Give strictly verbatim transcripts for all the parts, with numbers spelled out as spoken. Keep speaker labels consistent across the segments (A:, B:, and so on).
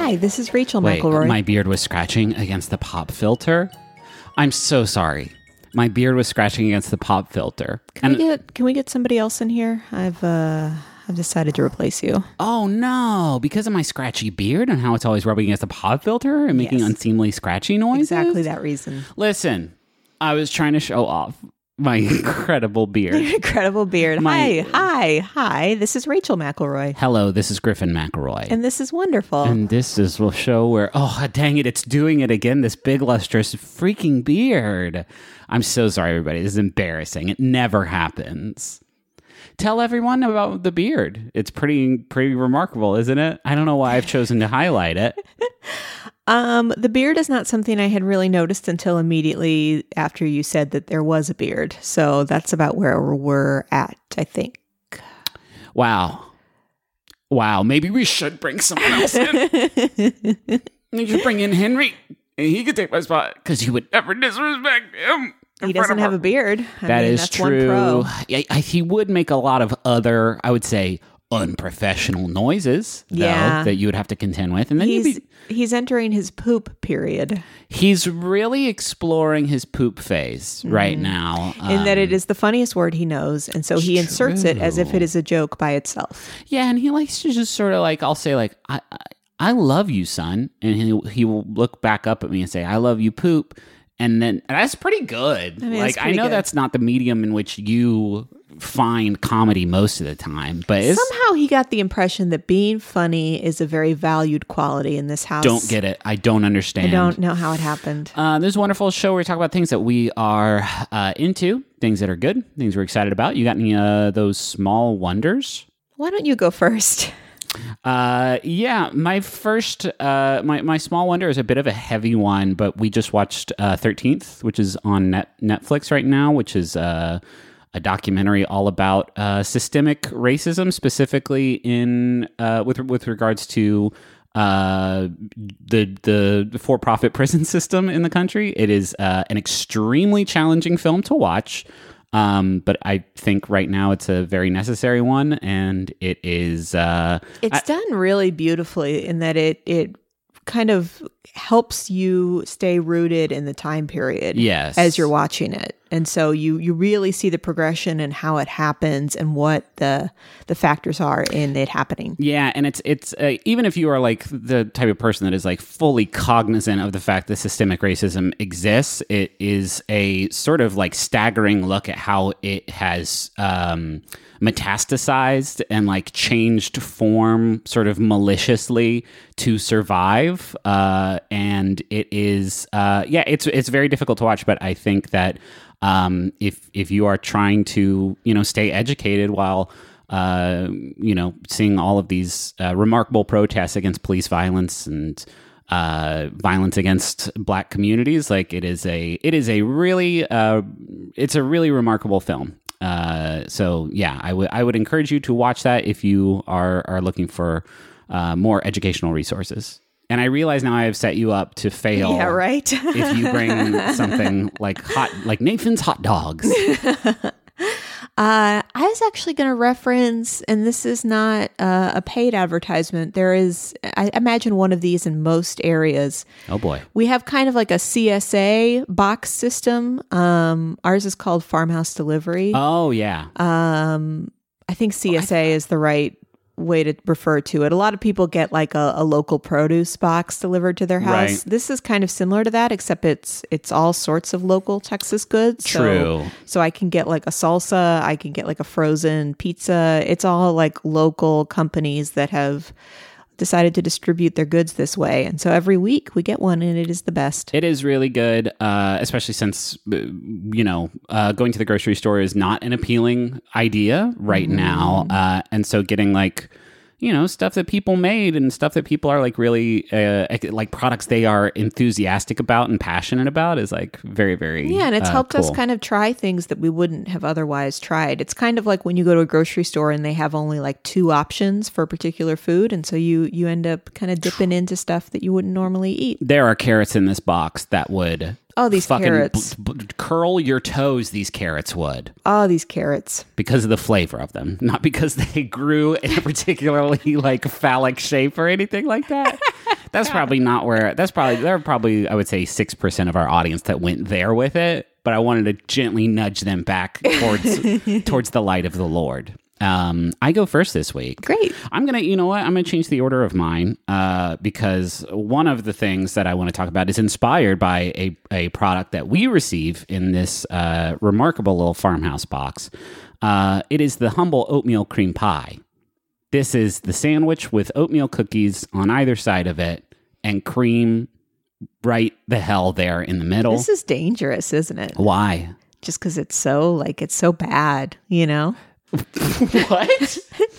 A: Hi, this is Rachel
B: Wait,
A: McElroy.
B: my beard was scratching against the pop filter? I'm so sorry. My beard was scratching against the pop filter.
A: Can
B: and
A: we get Can we get somebody else in here? I've uh I've decided to replace you.
B: Oh no, because of my scratchy beard and how it's always rubbing against the pop filter and making
A: Yes.
B: unseemly scratchy noises?
A: Exactly that reason.
B: Listen, I was trying to show off my incredible beard.
A: Incredible beard.
B: My-
A: Hi, hi, hi. This is Rachel McElroy,
B: Hello, this is Griffin McElroy.
A: and this is wonderful.
B: And this is a show where, oh, dang it, it's doing it again, this big, lustrous freaking beard. I'm so sorry, everybody. This is embarrassing. It never happens. Tell everyone about the beard. It's pretty, pretty remarkable, isn't it? I don't know why I've chosen to highlight it.
A: um, the beard is not something I had really noticed until immediately after you said that there was a beard. So that's about where we're at, I think.
B: Wow. Wow. Maybe we should bring someone else in. We should bring in Henry. And he could take my spot because he would never disrespect him.
A: He doesn't have a beard. I
B: That
A: mean,
B: is
A: that's
B: true.
A: One pro.
B: Yeah, I- he would make a lot of other, I would say, unprofessional noises, though,
A: Yeah.
B: that you would have to contend with. And then you'd
A: He's
B: be,
A: he's entering his poop period.
B: he's really exploring his poop phase right now.
A: In that
B: Um,
A: it is the funniest word he knows, and so he
B: It's
A: inserts it as if
B: true.
A: it is a joke by itself.
B: Yeah, and he likes to just sort of like, I'll say like, I, I, I love you, son. And he, he will look back up at me and say, I love you, poop. And then and that's pretty good.
A: I mean,
B: like
A: it's
B: I
A: pretty
B: know
A: good.
B: that's not the medium in which you find comedy most of the time, but it's,
A: Somehow he got the impression that being funny is a very valued quality in this house.
B: don't get it. I don't understand.
A: I don't know how it happened.
B: Uh, this is a wonderful show where we talk about things that we are uh, into, things that are good, things we're excited about. You got any uh, those small wonders?
A: Why don't you go first?
B: Uh, yeah, my first, uh, my, my small wonder is a bit of a heavy one, but we just watched uh, thirteenth, which is on net, Netflix right now, which is uh, a documentary all about uh, systemic racism, specifically in uh, with with regards to uh, the the for profit prison system in the country. It is uh, an extremely challenging film to watch. Um, but I think right now it's a very necessary one, and it is. Uh,
A: It's done really beautifully in that it it kind of helps you stay rooted in the time period
B: Yes.
A: as you're watching it. And so you you really see the progression and how it happens and what the the factors are in it happening.
B: Yeah, and it's it's uh, even if you are like the type of person that is like fully cognizant of the fact that systemic racism exists, it is a sort of like staggering look at how it has um, metastasized and like changed form sort of maliciously to survive. Uh, and it is uh, yeah, it's it's very difficult to watch, but I think that um, if if you are trying to you know stay educated while uh, you know, seeing all of these uh, remarkable protests against police violence and uh, violence against Black communities, like it is a, it is a really, uh, it's a really remarkable film. Uh, so yeah, I would, I would encourage you to watch that if you are are looking for uh, more educational resources. And I realize now I have set you up to fail.
A: Yeah, right.
B: If you bring something like hot, like Nathan's hot dogs.
A: Uh, I was actually going to reference, and this is not uh, a paid advertisement. There is, I imagine, one of these in most areas.
B: Oh boy.
A: We have kind of like a C S A box system. Um, ours is called Farmhouse Delivery.
B: Oh yeah.
A: Um, I think C S A is the right way to refer to it. A lot of people get like a, a local produce box delivered to their house.
B: Right.
A: This is kind of similar to that, except it's it's all sorts of local Texas goods. So-
B: True.
A: So, I can get like a salsa, I can get like a frozen pizza. It's all like local companies that have decided to distribute their goods this way. And so every week we get one, and it is the best.
B: It is really good, uh, especially since, uh, you know, uh, going to the grocery store is not an appealing idea right now. Uh, and so getting like, you know, stuff that people made and stuff that people are like really uh, like products they are enthusiastic about and passionate about is like very, very
A: Yeah, and it's
B: uh,
A: helped us
B: cool.
A: kind of try things that we wouldn't have otherwise tried. It's kind of like when you go to a grocery store and they have only like two options for a particular food, and so you you end up kind of dipping into stuff that you wouldn't normally eat.
B: There are carrots in this box that would
A: Oh, these
B: fucking
A: carrots.
B: b- b- curl your toes. These carrots would.
A: Oh, these carrots.
B: Because of the flavor of them, not because they grew in a particularly like phallic shape or anything like that. that's probably not where. That's probably there are probably I would say six percent of our audience that went there with it. But I wanted to gently nudge them back towards towards the light of the Lord. Um, I go first this week.
A: Great.
B: I'm gonna, you know what? I'm gonna change the order of mine uh, because one of the things that I want to talk about is inspired by a a product that we receive in this uh, remarkable little farmhouse box. Uh, it is the humble oatmeal cream pie. This is the sandwich with oatmeal cookies on either side of it and cream right the hell there in the middle.
A: This is dangerous, isn't it?
B: Why?
A: Just because it's so like it's so bad, you know.
B: What?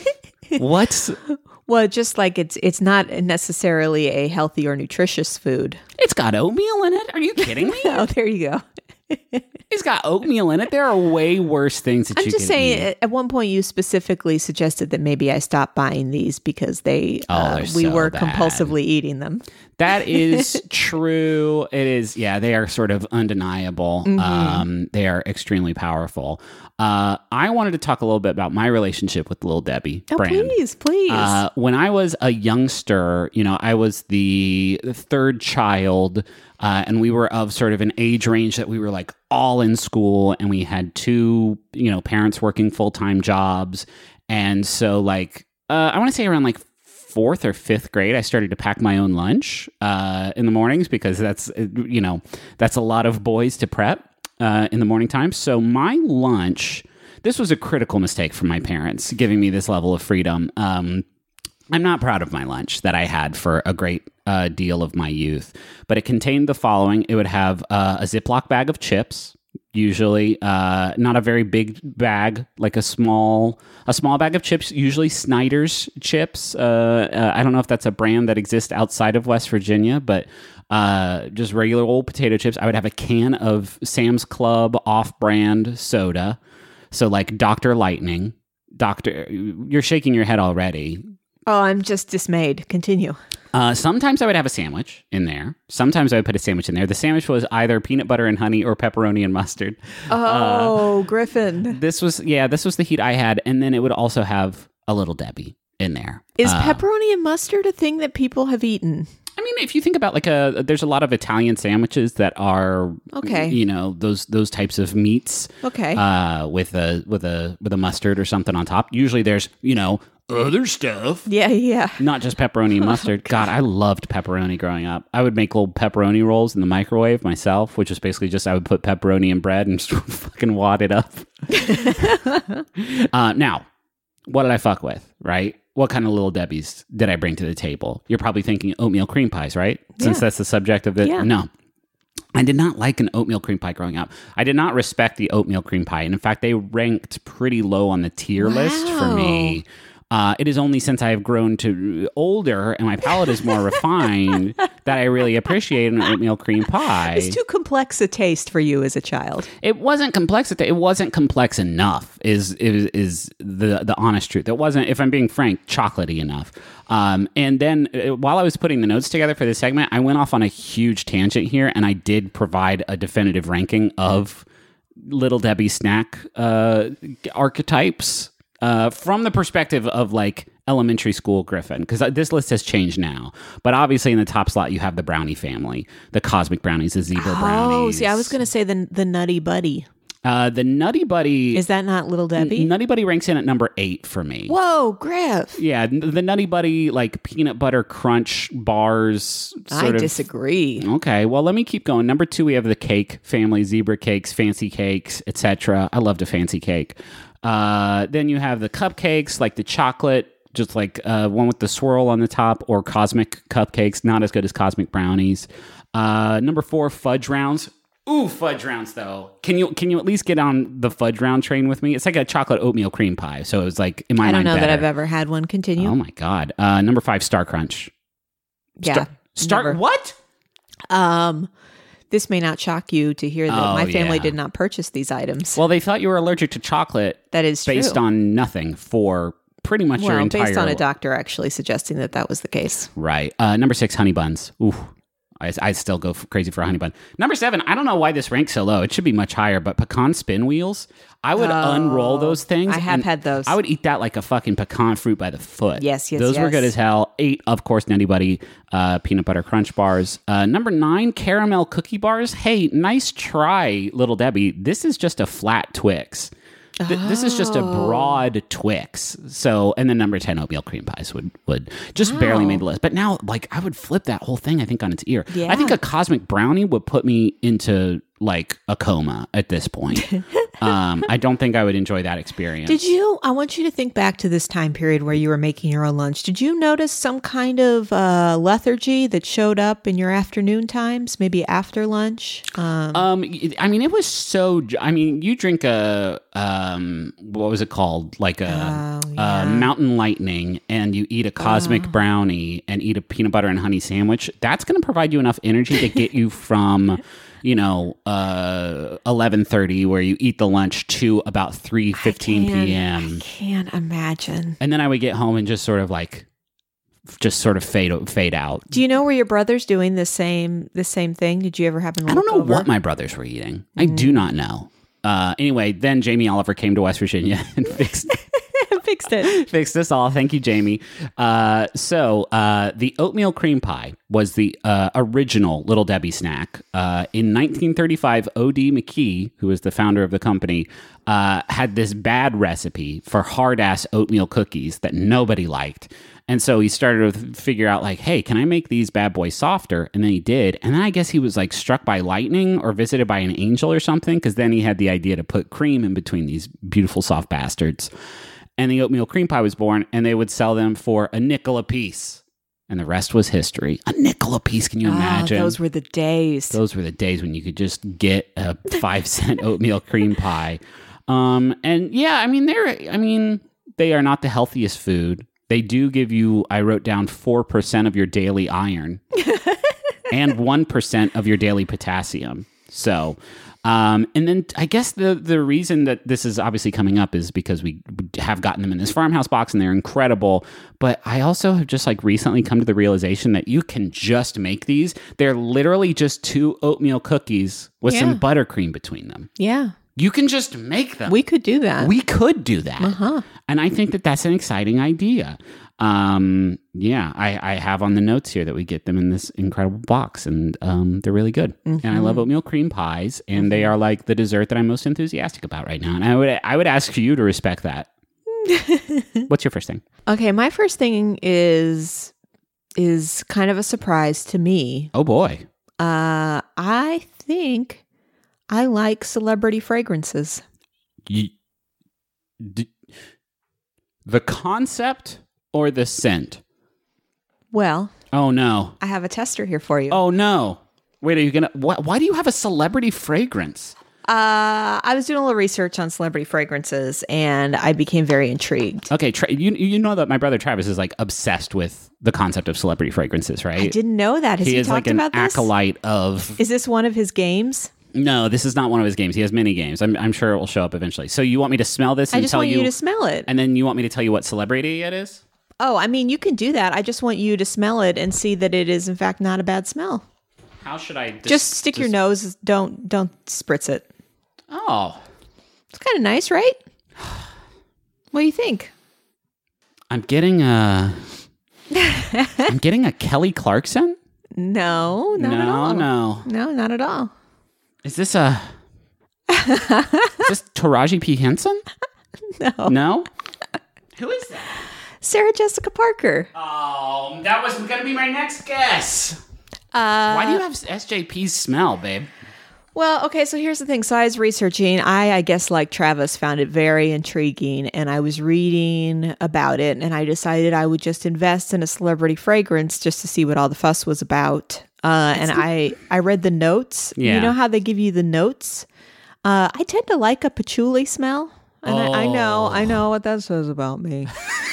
B: What's
A: well, just like it's it's not necessarily a healthy or nutritious food.
B: It's got oatmeal in it. Are you kidding me?
A: Oh, there you go.
B: It's got oatmeal in it. There are way worse things that
A: I'm
B: you
A: just
B: can
A: saying,
B: eat.
A: at one point you specifically suggested that maybe I stop buying these because they
B: Oh,
A: uh,
B: they're
A: we
B: so
A: were
B: bad.
A: compulsively eating them.
B: That is true. It is. Yeah, they are sort of undeniable.
A: Mm-hmm.
B: Um, they are extremely powerful. Uh, I wanted to talk a little bit about my relationship with Little Debbie
A: Oh,
B: brand.
A: please, please.
B: Uh, when I was a youngster, you know, I was the third child, uh, and we were of sort of an age range that we were like all in school, and we had two, you know, parents working full-time jobs. And so like, uh, I want to say around like fourth or fifth grade, I started to pack my own lunch uh, in the mornings because that's, you know, that's a lot of boys to prep uh, in the morning time. So my lunch, this was a critical mistake from my parents, giving me this level of freedom. Um, I'm not proud of my lunch that I had for a great uh, deal of my youth, but it contained the following. It would have uh, a Ziploc bag of chips, usually uh, not a very big bag, like a small a small bag of chips, usually Snyder's chips. Uh, uh, I don't know if that's a brand that exists outside of West Virginia, but uh, just regular old potato chips. I would have a can of Sam's Club off-brand soda, so like Doctor Lightning. Doctor, you're shaking your head already.
A: Oh, I'm just dismayed. Continue.
B: Uh, sometimes I would have a sandwich in there. Sometimes I would put a sandwich in there. The sandwich was either peanut butter and honey or pepperoni and mustard.
A: Oh, uh, Griffin.
B: This was, yeah, this was the heat I had. And then it would also have a Little Debbie in there.
A: Is
B: uh,
A: pepperoni and mustard a thing that people have eaten?
B: I mean, if you think about like a, there's a lot of Italian sandwiches that are,
A: okay,
B: you know, those those types of meats.
A: Okay.
B: Uh, with a with a with a mustard or something on top. Usually, there's, you know, other stuff.
A: Yeah, yeah.
B: Not just pepperoni and mustard. Oh, God, I loved pepperoni growing up. I would make little pepperoni rolls in the microwave myself, which is basically just I would put pepperoni in bread and just fucking wad it up. uh, now, what did I fuck with, right? What kind of Little Debbies did I bring to the table? You're probably thinking oatmeal cream pies, right? Since
A: yeah.
B: that's the subject of it.
A: Yeah.
B: No. I did not like an oatmeal cream pie growing up. I did not respect the oatmeal cream pie. And in fact, they ranked pretty low on the tier
A: wow.
B: list for me. Uh, it is only since I have grown to older and my palate is more refined that I really appreciate an oatmeal cream pie.
A: It's too complex a taste for you as a child.
B: It wasn't complex. It wasn't complex enough. Is is is the the honest truth? It wasn't, if I'm being frank, chocolatey enough. Um, and then uh, while I was putting the notes together for this segment, I went off on a huge tangent here, and I did provide a definitive ranking of Little Debbie snack uh, archetypes. Uh, from the perspective of like elementary school Griffin, because this list has changed now. But obviously in the top slot, you have the brownie family, the cosmic brownies, the zebra
A: oh,
B: brownies.
A: Oh, see, I was going to say the the Nutty Buddy.
B: Uh, the Nutty Buddy.
A: Is that not Little Debbie?
B: N- Nutty Buddy ranks in at number eight for me.
A: Whoa, Griff.
B: Yeah, n- the Nutty Buddy, like peanut butter crunch bars. Sort
A: I
B: of,
A: disagree.
B: Okay, well, let me keep going. Number two, we have the cake family, zebra cakes, fancy cakes, et cetera. I loved a fancy cake. Uh, then you have the cupcakes, like the chocolate, just like uh, one with the swirl on the top, or cosmic cupcakes, not as good as cosmic brownies. Uh, number four, fudge rounds. Ooh, fudge rounds though. Can you can you at least get on the fudge round train with me? It's like a chocolate oatmeal cream pie, so it was like in my
A: I don't
B: mind
A: know
B: better.
A: that I've ever had one. Continue.
B: Oh my god. Uh, number five, Star Crunch.
A: Yeah.
B: Star, Star
A: never.
B: what?
A: Um. This may not shock you to hear that
B: Oh,
A: my family
B: yeah.
A: did not purchase these items.
B: Well, they thought you were allergic to chocolate.
A: That is true.
B: Based on nothing for pretty much
A: well,
B: your entire
A: based on a
B: life.
A: doctor actually suggesting that that was the case.
B: Right. Uh, number six, honey buns. Ooh, I, I still go f- crazy for a honey bun. Number seven, I don't know why this ranks so low. It should be much higher, but pecan spin wheels. I would
A: Oh,
B: unroll those things.
A: I have
B: and
A: had those.
B: I would eat that like a fucking pecan fruit by the foot.
A: Yes, yes,
B: Those were
A: yes.
B: good as hell. Eight, of course, Nutty Buddy uh, peanut butter crunch bars. Uh, number nine, caramel cookie bars. Hey, nice try, Little Debbie. This is just a flat Twix. Th- This is just a
A: Oh.
B: broad Twix. So, and then number ten, oatmeal cream pies would, would just
A: Wow.
B: barely made the list. But now, like, I would flip that whole thing, I think, on its ear.
A: Yeah.
B: I think a cosmic brownie would put me into, like, a coma at this point. um, I don't think I would enjoy that experience.
A: Did you? I want you to think back to this time period where you were making your own lunch. Did you notice some kind of uh, lethargy that showed up in your afternoon times, maybe after lunch? Um,
B: Um, y- I mean, it was so. j- I mean, you drink a um, what was it called? Like a,
A: Oh,
B: a
A: yeah.
B: Mountain Lightning, and you eat a cosmic brownie and eat a peanut butter and honey sandwich. That's going to provide you enough energy to get you from, you know, uh, eleven thirty, where you eat the lunch, to about three fifteen
A: can't-
B: p.m.
A: I can't imagine.
B: And then I would get home and just sort of like, just sort of fade fade out.
A: Do you know where your brother's doing the same the same thing? Did you ever happen to
B: I
A: look
B: don't know
A: over?
B: what my brothers were eating. I do not know. Uh, anyway, then Jamie Oliver came to West Virginia and fixed
A: fixed it?
B: fixed us all. Thank you, Jamie. Uh, so uh, the oatmeal cream pie was the uh, original Little Debbie snack. Uh, in nineteen thirty-five, O D McKee, who was the founder of the company, uh, had this bad recipe for hard-ass oatmeal cookies that nobody liked. And so he started to figure out, like, hey, can I make these bad boys softer? And then he did. And then I guess he was like struck by lightning or visited by an angel or something, because then he had the idea to put cream in between these beautiful soft bastards. And the oatmeal cream pie was born, and they would sell them for a nickel a piece. And the rest was history. A nickel a piece, can you imagine?
A: Oh, those were the days.
B: Those were the days when you could just get a five cent oatmeal cream pie. Um, and yeah, I mean, they're, I mean, they are not the healthiest food. They do give you, I wrote down four percent of your daily iron and one percent of your daily potassium. So, um, and then I guess the, the reason that this is obviously coming up is because we have gotten them in this farmhouse box and they're incredible. But I also have just like recently come to the realization that you can just make these. They're literally just two oatmeal cookies with
A: Yeah.
B: some buttercream between them.
A: Yeah,
B: You can just make them.
A: we could do that.
B: We could do that.
A: Uh-huh.
B: And I think that that's an exciting idea. Um, yeah, I, I have on the notes here that we get them in this incredible box, and um, they're really good. And I love oatmeal cream pies, and they are like the dessert that I'm most enthusiastic about right now. And I would I would ask you to respect that. What's your first thing?
A: Okay, my first thing is is kind of a surprise to me.
B: Oh boy.
A: Uh, I think I like celebrity fragrances.
B: You, d- the concept or the scent?
A: Well,
B: Oh no.
A: I have a tester here for you.
B: Oh no. Wait, are you gonna? Why, why do you have a celebrity fragrance?
A: Uh, I was doing a little research on celebrity fragrances, and I became very intrigued.
B: Okay, Tra- you you know that my brother Travis is like obsessed with the concept of celebrity fragrances, right?
A: I didn't know that. Has he,
B: he is
A: talked
B: like an
A: about this?
B: acolyte of.
A: Is this one of his games?
B: No, this is not one of his games. He has many games. I'm, I'm sure it will show up eventually. So you want me to smell this and
A: I just
B: tell
A: want
B: you,
A: you to smell it.
B: and then you want me to tell you what celebrity it is?
A: Oh, I mean, you can do that. I just want you to smell it and see that it is, in fact, not a bad smell.
B: How should I? Dis-
A: Just stick your
B: dis-
A: nose. Don't don't spritz it.
B: Oh,
A: It's kind of nice, right? What do you think?
B: I'm getting a. I'm getting a Kelly Clarkson.
A: No, not
B: no,
A: at all.
B: no.
A: No, not at all.
B: Is this a? is this Taraji P Henson?
A: No.
B: No. Who is that?
A: Sarah Jessica Parker.
B: Oh, that was going to be my next guess.
A: Uh,
B: Why do you have S J P's smell, babe?
A: Well, okay, so here's the thing. So I was researching. I, I guess, like Travis, found it very intriguing, and I was reading about it, and I decided I would just invest in a celebrity fragrance just to see what all the fuss was about. Uh, and I, I read the notes.
B: Yeah.
A: You know how they give you the notes? Uh, I tend to like a patchouli smell. And I, I know, I know what that says about me.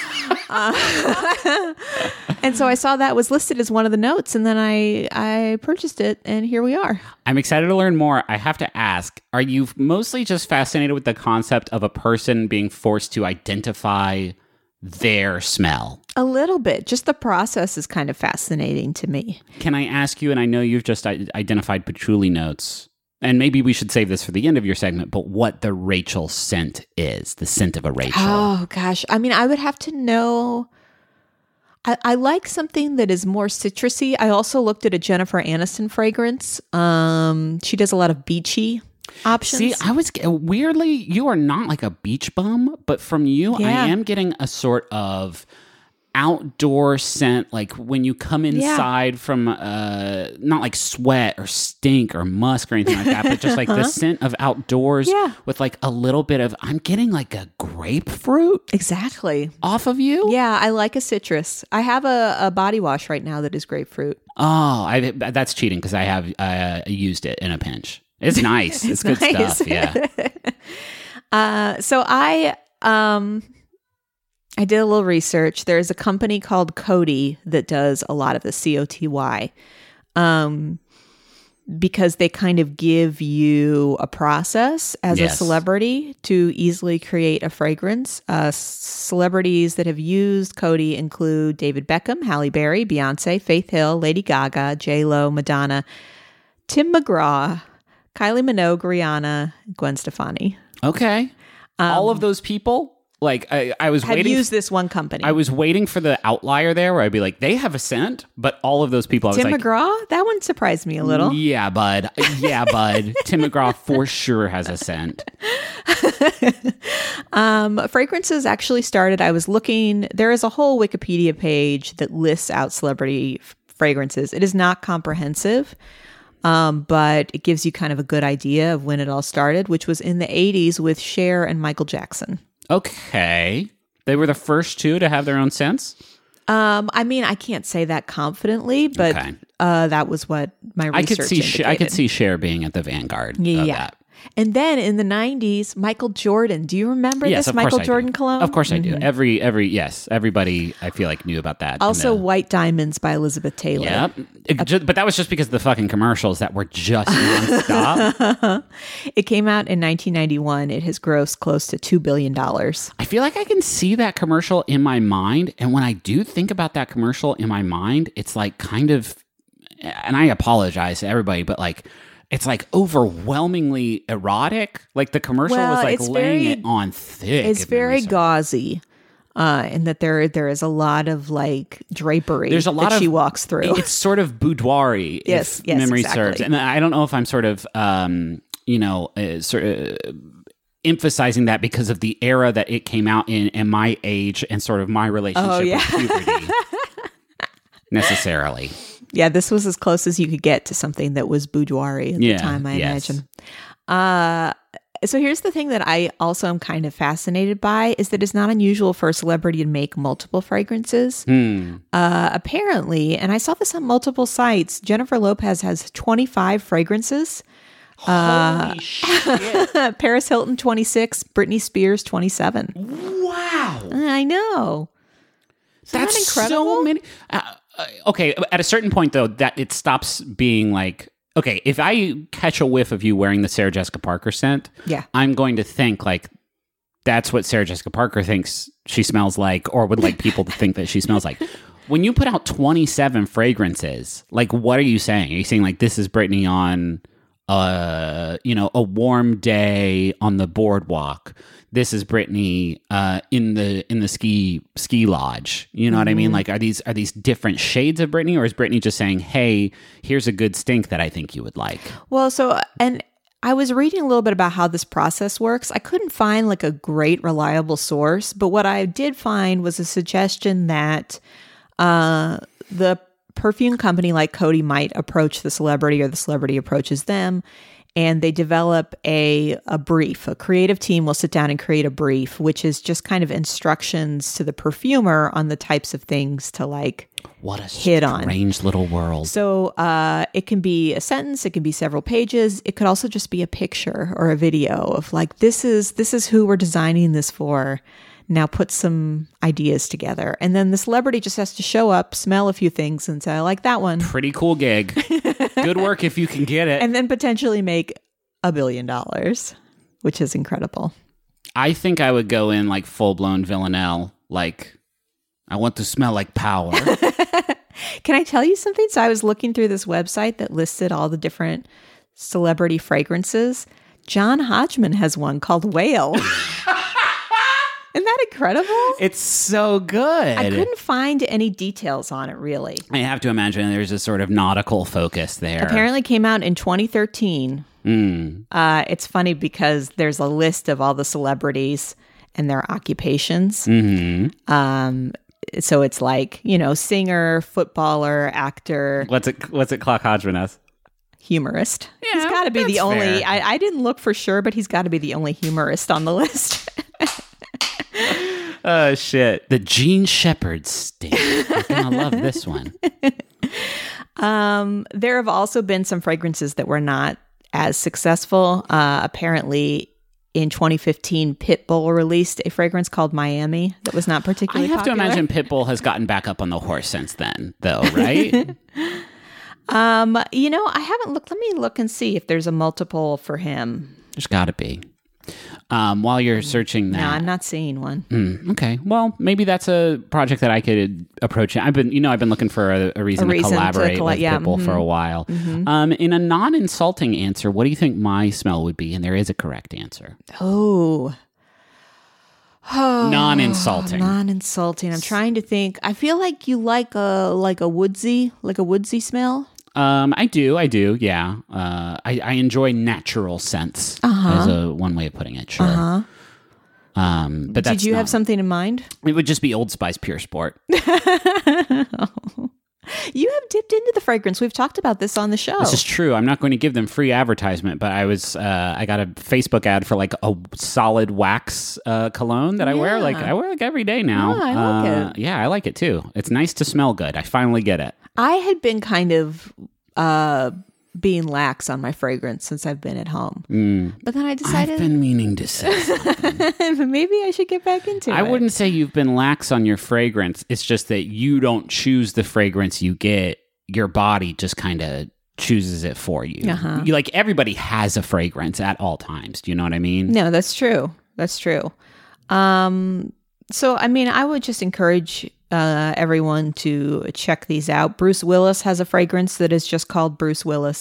A: uh, and so I saw that was listed as one of the notes, and then I I purchased it, and here we are.
B: I'm excited to learn more. I have to ask, are you mostly just fascinated with the concept of a person being forced to identify their smell?
A: A little bit. Just the process is kind of fascinating to me.
B: Can I ask you, and I know you've just I- identified patchouli notes, and maybe we should save this for the end of your segment, but what the Rachel scent is, the scent of a Rachel.
A: Oh, gosh. I mean, I would have to know. I, I like something that is more citrusy. I also looked at a Jennifer Aniston fragrance. Um, she does a lot of beachy options.
B: See, I was weirdly, you are not like a beach bum, but from you,
A: Yeah.
B: I am getting a sort of outdoor scent, like when you come inside yeah. from uh not like sweat or stink or musk or anything like that, but just like the scent of outdoors
A: yeah.
B: with like a little bit of, I'm getting like a grapefruit
A: exactly
B: off of you.
A: Yeah, I like a citrus. I have a, a body wash right now that is grapefruit.
B: Oh, I that's cheating because I have uh, used it in a pinch. It's nice. it's, it's good nice. stuff. Yeah.
A: uh so I um I did a little research. There's a company called Coty that does a lot of the C O T Y um, because they kind of give you a process as yes. a celebrity to easily create a fragrance. Uh, celebrities that have used Coty include David Beckham, Halle Berry, Beyonce, Faith Hill, Lady Gaga, J-Lo, Madonna, Tim McGraw, Kylie Minogue, Rihanna, Gwen Stefani.
B: Okay. Um, All of those people? Like I, I was
A: had
B: waiting.
A: used this one company.
B: I was waiting for the outlier there, where I'd be like, they have a scent, but all of those people. I
A: Tim
B: was like,
A: McGraw, that one surprised me a little.
B: Yeah, bud. Yeah, bud. Tim McGraw for sure has a scent.
A: um, fragrances actually started. I was looking. There is a whole Wikipedia page that lists out celebrity f- fragrances. It is not comprehensive. Um, but it gives you kind of a good idea of when it all started, which was in the eighties with Cher and Michael Jackson.
B: Okay. They were the first two to have their own scents?
A: Um, I mean, I can't say that confidently, but okay. uh, that was what my research
B: I could see
A: indicated.
B: I could see Cher being at the vanguard
A: yeah,
B: of
A: yeah.
B: that.
A: And then in the nineties, Michael Jordan. Do you remember
B: yes,
A: this Michael Jordan
B: do.
A: cologne?
B: Of course I
A: mm-hmm.
B: do. Every, every, yes, everybody I feel like knew about that.
A: Also,
B: the,
A: White Diamonds by Elizabeth Taylor.
B: Yep. It, just, but that was just because of the fucking commercials that were just nonstop.
A: It came out in nineteen ninety-one. It has grossed close to two billion dollars.
B: I feel like I can see that commercial in my mind. And when I do think about that commercial in my mind, it's like kind of, and I apologize to everybody, but like, it's like overwhelmingly erotic. Like the commercial
A: well,
B: was like laying
A: very,
B: it on thick.
A: It's very gauzy, uh, in that there there is a lot of like drapery.
B: There's a lot
A: that
B: of,
A: she walks through.
B: It's sort of boudoir-y,
A: yes,
B: if
A: yes,
B: memory
A: exactly.
B: serves. And I don't know if I'm sort of, um, you know, uh, sort of emphasizing that because of the era that it came out in, and my age, and sort of my relationship
A: oh, yeah.
B: with puberty. Necessarily.
A: Yeah, this was as close as you could get to something that was boudoir-y at
B: yeah,
A: the time, I
B: yes.
A: imagine. Uh, so here's the thing that I also am kind of fascinated by is that it's not unusual for a celebrity to make multiple fragrances.
B: Hmm.
A: Uh, apparently, and I saw this on multiple sites, Jennifer Lopez has twenty-five fragrances.
B: Holy uh, shit.
A: Paris Hilton, twenty-six. Britney Spears, twenty-seven.
B: Wow.
A: I know. Isn't
B: That's
A: that incredible?
B: So many. Uh, uh, okay, at a certain point, though, that it stops being like, okay, if I catch a whiff of you wearing the Sarah Jessica Parker scent,
A: yeah.
B: I'm going to think like, that's what Sarah Jessica Parker thinks she smells like, or would like people to think that she smells like. When you put out twenty-seven fragrances, like, what are you saying? Are you saying like, this is Britney on, uh, you know, a warm day on the boardwalk? This is Britney uh, in the in the ski ski lodge. You know mm-hmm. what I mean? Like, are these are these different shades of Britney, or is Britney just saying, "Hey, here's a good stink that I think you would like"?
A: Well, so and I was reading a little bit about how this process works. I couldn't find like a great reliable source, but what I did find was a suggestion that uh, the perfume company like Coty might approach the celebrity, or the celebrity approaches them. And they develop a a brief. A creative team will sit down and create a brief, which is just kind of instructions to the perfumer on the types of things to like
B: what a
A: hit on.
B: Strange little world.
A: So uh, it can be a sentence, it can be several pages. It could also just be a picture or a video of like, this is this is who we're designing this for. Now put some ideas together. And then the celebrity just has to show up, smell a few things, and say, I like that one.
B: Pretty cool gig. Good work if you can get it.
A: And then potentially make a billion dollars, which is incredible.
B: I think I would go in like full-blown Villanelle, like I want to smell like power.
A: Can I tell you something? So I was looking through this website that listed all the different celebrity fragrances. John Hodgman has one called Whale. Isn't that incredible?
B: It's so good.
A: I couldn't find any details on it, really.
B: I have to imagine there's a sort of nautical focus there.
A: Apparently came out in twenty thirteen.
B: Mm.
A: Uh, it's funny because there's a list of all the celebrities and their occupations.
B: Mm-hmm.
A: Um, so it's like, you know, singer, footballer, actor.
B: What's it, what's it clock Hodgman as?
A: Humorist.
B: Yeah,
A: he's got to be the
B: that's
A: only,
B: fair.
A: I, I didn't look for sure, but he's got to be the only humorist on the list.
B: Oh, shit. The Gene Shepherd stink. You're going to love this one.
A: Um, there have also been some fragrances that were not as successful. Uh, apparently, in twenty fifteen, Pitbull released a fragrance called Miami that was not
B: I
A: particularly
B: have
A: popular.
B: to imagine Pitbull has gotten back up on the horse since then, though, right?
A: Um, you know, I haven't looked. Let me look and see if there's a multiple for him.
B: There's got to be. Um, while you're searching that.
A: No, I'm not seeing one.
B: Mm, okay. Well, maybe that's a project that I could approach. I've been, you know, I've been looking for a, a reason
A: A
B: to
A: reason to
B: collaborate
A: colla-
B: with
A: yeah,
B: Pitbull
A: mhm.
B: for a while. Um, in a non-insulting answer, what do you think my smell would be? And there is a correct answer.
A: Oh. Oh,
B: Non-insulting.
A: Non-insulting. I'm trying to think. I feel like you like a like a woodsy, like a woodsy smell.
B: Um, I do, I do, yeah. Uh, I, I enjoy natural scents.
A: Uh-huh.
B: As a one way of putting it, sure.
A: Uh-huh.
B: Um, but that's
A: Did you
B: not-
A: have something in mind?
B: It would just be Old Spice Pure Sport.
A: You have dipped into the fragrance. We've talked about this on the show.
B: This is true. I'm not going to give them free advertisement, but I was uh, I got a Facebook ad for like a solid wax uh, cologne that I wear like
A: Yeah.
B: I wear like every day now.
A: Oh, I like
B: uh,
A: it.
B: Yeah, I like it too. It's nice to smell good. I finally get it.
A: I had been kind of uh, being lax on my fragrance since I've been at home. But then I
B: I've
A: decided
B: been meaning to say something.
A: maybe I should get back into
B: I
A: it.
B: wouldn't say you've been lax on your fragrance. It's just that you don't choose the fragrance you get. Your body just kind of chooses it for you.
A: Uh-huh.
B: You. Like everybody has a fragrance at all times. Do you know what I mean?
A: No, that's true. That's true. Um, so, I mean, I would just encourage uh, everyone to check these out. Bruce Willis has a fragrance that is just called Bruce Willis.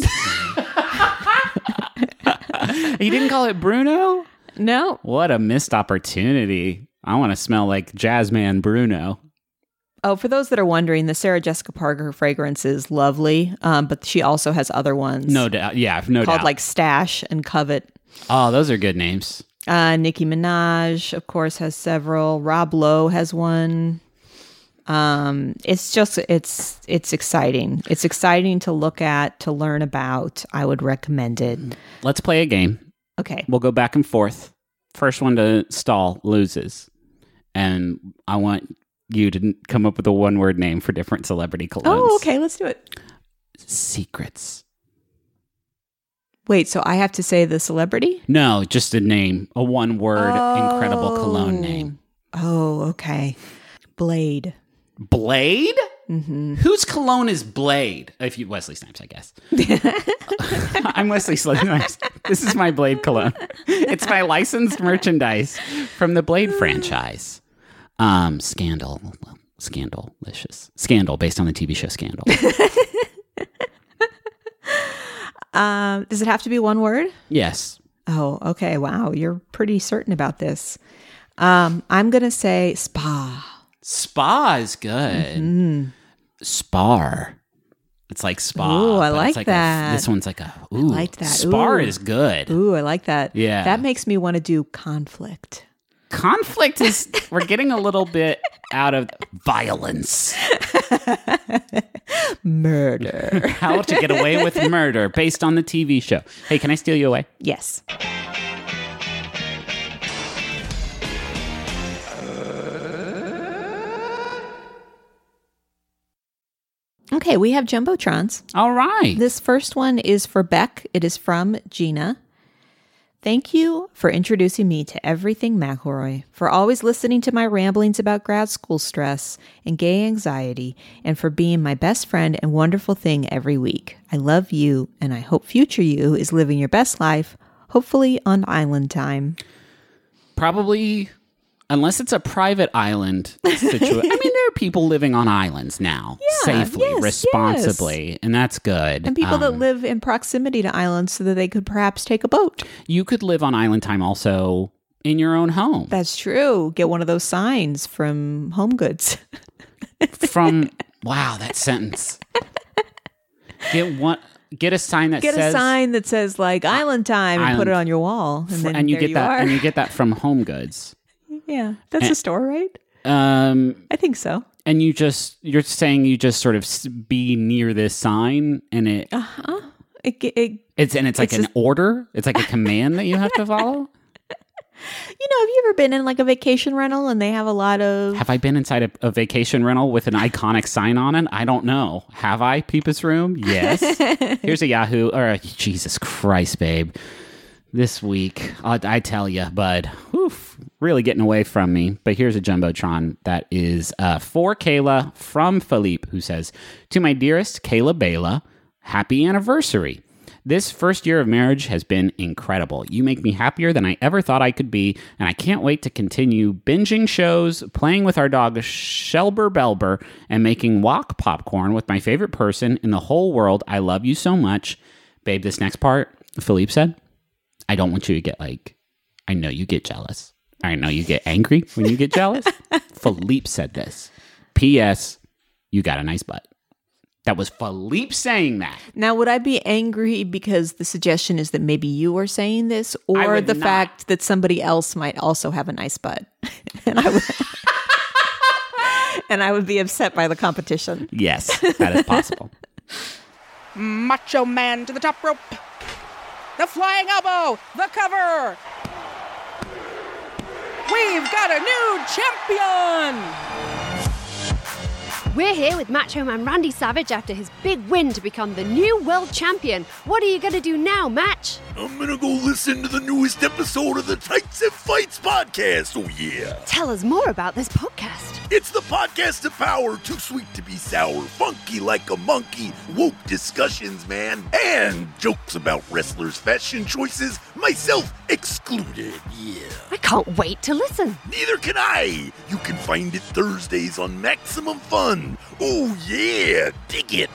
B: You didn't call it Bruno?
A: No.
B: What a missed opportunity. I want to smell like Jazzman Bruno.
A: Oh, for those that are wondering, the Sarah Jessica Parker fragrance is lovely, um, but she also has other ones.
B: No doubt. Yeah, no
A: called
B: doubt.
A: like Stash and Covet.
B: Oh, those are good names.
A: Uh, Nicki Minaj, of course, has several. Rob Lowe has one. Um, it's just it's it's exciting. It's exciting to look at, to learn about. I would recommend it.
B: Let's play a game.
A: Okay.
B: We'll go back and forth. First one to stall loses. And I want you to come up with a one-word name for different celebrity colognes.
A: Oh, okay. Let's do it.
B: Secrets.
A: Wait, so I have to say the celebrity?
B: No, just a name. A one-word incredible cologne
A: Oh.
B: name.
A: Oh, okay. Blade.
B: Blade?
A: Mm-hmm.
B: Whose cologne is Blade? If you Wesley Snipes, I guess. I'm Wesley Snipes. This is my Blade cologne. It's my licensed merchandise from the Blade franchise. Um, Scandal, Scandalicious, Scandal, based on the T V show Scandal.
A: Um, does it have to be one word?
B: Yes.
A: Oh, okay. Wow, you're pretty certain about this. Um, I'm gonna say spa.
B: Spa is good.
A: Mm.
B: Spar. It's like spa.
A: Ooh, I
B: but
A: like
B: it's like
A: that.
B: A, this one's like a. Ooh,
A: liked that.
B: Spar
A: Ooh.
B: is good.
A: Ooh, I like that.
B: Yeah.
A: That makes me want to do conflict.
B: Conflict is. We're getting a little bit out of violence.
A: Murder.
B: How to Get Away with Murder, based on the T V show. Hey, can I steal you away?
A: Yes. Okay, we have Jumbotrons.
B: All right.
A: This first one is for Beck. It is from Gina. Thank you for introducing me to everything McElroy, for always listening to my ramblings about grad school stress and gay anxiety, and for being my best friend and wonderful thing every week. I love you, and I hope future you is living your best life, hopefully on island time.
B: Probably Unless it's a private island situation. I mean, there are people living on islands now,
A: Yeah,
B: safely,
A: yes,
B: responsibly,
A: yes.
B: and that's good.
A: And people that
B: Um,
A: live in proximity to islands so that they could perhaps take a boat.
B: You could live on island time also in your own home.
A: That's true. Get one of those signs from Home Goods.
B: From, wow, that sentence. Get one... Get a sign that
A: Get
B: says
A: a sign that says like island time and
B: Island.
A: put it on your wall. And then
B: and you
A: there
B: get
A: you
B: that
A: are.
B: and you get that from Home Goods.
A: Yeah. That's
B: And-
A: a store, right?
B: Um
A: I think so.
B: and you just you're saying you just sort of s- be near this sign and it
A: Uh-huh. It, ge- it,
B: it's and it's like
A: It's
B: an
A: just-
B: order. It's like a command that you have to follow.
A: you know, have you ever been in like a vacation rental and they have a lot of
B: Have I been inside a, a vacation rental with an iconic sign on it? I don't know. Have I? Peepus Room? Yes. Here's a Yahoo. Or a, Jesus Christ, babe. This week, I, I tell you, bud, oof, really getting away from me. But here's a Jumbotron that is uh, for Kayla from Philippe, who says, "To my dearest Kayla Bela, happy anniversary. This first year of marriage has been incredible. You make me happier than I ever thought I could be, and I can't wait to continue binging shows, playing with our dog Shelber Belber, and making wok popcorn with my favorite person in the whole world. I love you so much." Babe, this next part, Philippe said, "I don't want you to get like, I know you get jealous. I know you get angry when you get jealous." Philippe said this. P S. You got a nice butt. That was Philippe saying that.
A: Now, would I be angry because the suggestion is that maybe you are saying this,
B: I
A: or
B: would
A: the
B: not.
A: fact that somebody else might also have a nice butt, and I would, and I would be upset by the competition?
B: Yes, that is possible.
C: Macho Man to the top rope. The flying elbow. The cover. We've got a new champion.
D: We're here with Macho Man Randy Savage after his big win to become the new world champion. What are you going to do now, Match?
E: I'm gonna go listen to the newest episode of the Tights and Fights podcast, oh yeah.
D: Tell us more about this podcast.
E: It's the podcast of power, too sweet to be sour, funky like a monkey, woke discussions, man, and jokes about wrestlers' fashion choices, myself excluded, yeah.
D: I can't wait to listen.
E: Neither can I. You can find it Thursdays on Maximum Fun. Oh yeah, dig it.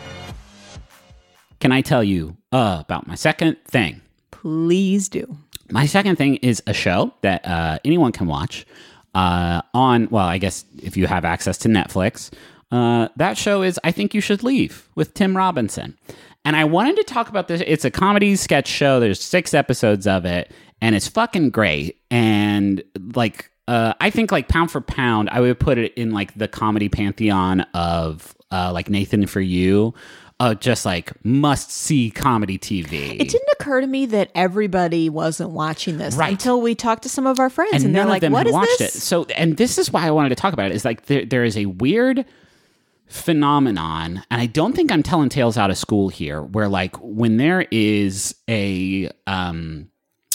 B: Can I tell you uh, about my second thing?
A: Please do.
B: My second thing is a show that uh, anyone can watch uh, on, well, I guess if you have access to Netflix. Uh, that show is I Think You Should Leave with Tim Robinson. And I wanted to talk about this. It's a comedy sketch show. There's six episodes of it, and it's fucking great. And like, uh, I think like pound for pound, I would put it in like the comedy pantheon of uh, like Nathan For You. Uh, just like must see comedy T V.
A: It didn't occur to me that everybody wasn't watching this
B: Right.
A: until we talked to some of our friends,
B: and,
A: and, they're
B: none
A: like,
B: of them
A: "What
B: had
A: is
B: watched
A: this?"
B: it. So, and this is why I wanted to talk about it. Is like there, there is a weird phenomenon, and I don't think I'm telling tales out of school here, where like when there is a um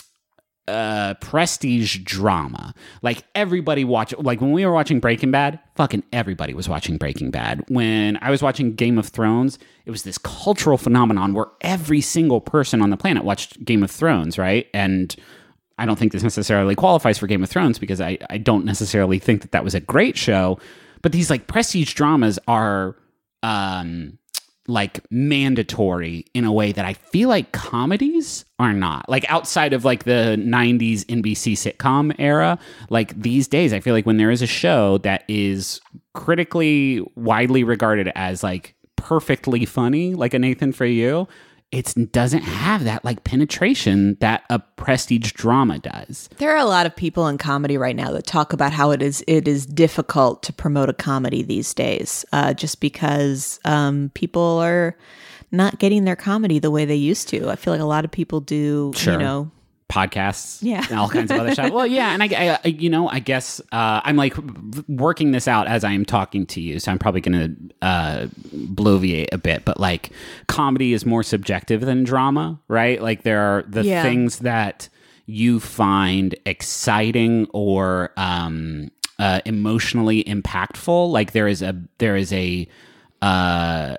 B: uh prestige drama, like everybody watch, like when we were watching Breaking Bad, fucking everybody was watching Breaking Bad. When I was watching Game of Thrones, it was this cultural phenomenon where every single person on the planet watched Game of Thrones, right? And I don't think this necessarily qualifies for Game of Thrones because I, I don't necessarily think that that was a great show. But these like prestige dramas are um, like mandatory in a way that I feel like comedies are not. Like outside of like the nineties N B C sitcom era, like these days, I feel like when there is a show that is critically widely regarded as like perfectly funny, like a Nathan For You, it doesn't have that like penetration that a prestige drama does.
A: There are a lot of people in comedy right now that talk about how it is it is difficult to promote a comedy these days, uh, just because um, people are not getting their comedy the way they used to. I feel like a lot of people do,
B: Sure.
A: you know.
B: Podcasts,
A: Yeah.
B: and all kinds of other stuff. Well, yeah, and I, I, you know, I guess uh, I'm like working this out as I am talking to you, so I'm probably going to uh, bloviate a bit. But like, comedy is more subjective than drama, right? Like, there are the
A: Yeah.
B: things that you find exciting or um, uh, emotionally impactful. Like, there is a there is a uh,